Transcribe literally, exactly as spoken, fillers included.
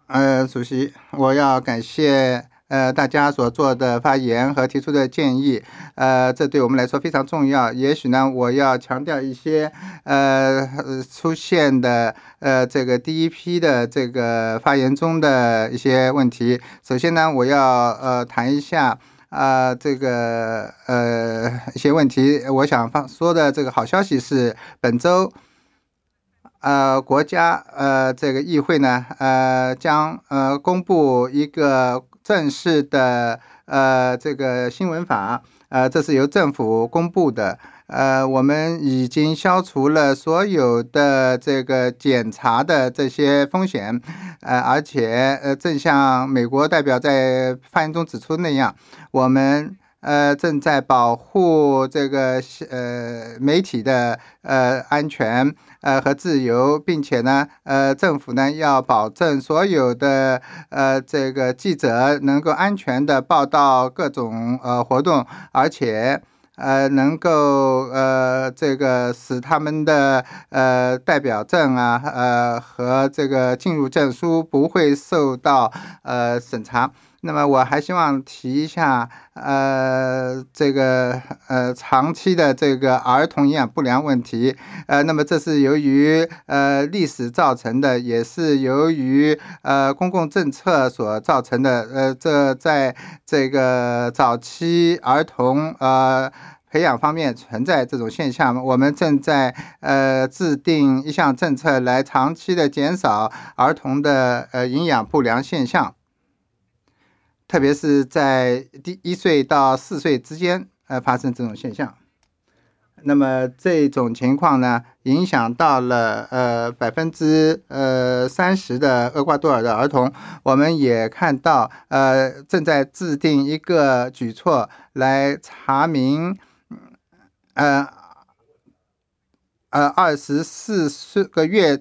呃，主席，我要感谢呃大家所做的发言和提出的建议，呃，这对我们来说非常重要。也许呢，我要强调一些呃呃出现的呃这个第一批的这个发言中的一些问题。首先呢，我要呃谈一下。啊、这个呃一些问题，我想放说的这个好消息是，本周呃，国家呃这个议会呢，呃将呃公布一个正式的呃这个新闻法，呃这是由政府公布的。呃，我们已经消除了所有的这个检查的这些风险，呃，而且呃正像美国代表在发言中指出那样，我们。呃，正在保护这个呃媒体的呃安全，呃和自由，并且呢，呃，政府呢要保证所有的呃这个记者能够安全的报道各种呃活动，而且。呃，能够呃，这个使他们的呃代表证啊，呃和这个进入证书不会受到呃审查。那么我还希望提一下，呃，这个呃长期的这个儿童营养不良问题。呃，那么这是由于呃历史造成的，也是由于呃公共政策所造成的。呃，这在这个早期儿童呃培养方面存在这种现象，我们正在呃制定一项政策来长期的减少儿童的呃营养不良现象，特别是在第一岁到四岁之间呃发生这种现象。那么这种情况呢，影响到了呃百分之呃三十的厄瓜多尔的儿童。我们也看到，呃，正在制定一个举措来查明，呃呃二十四个月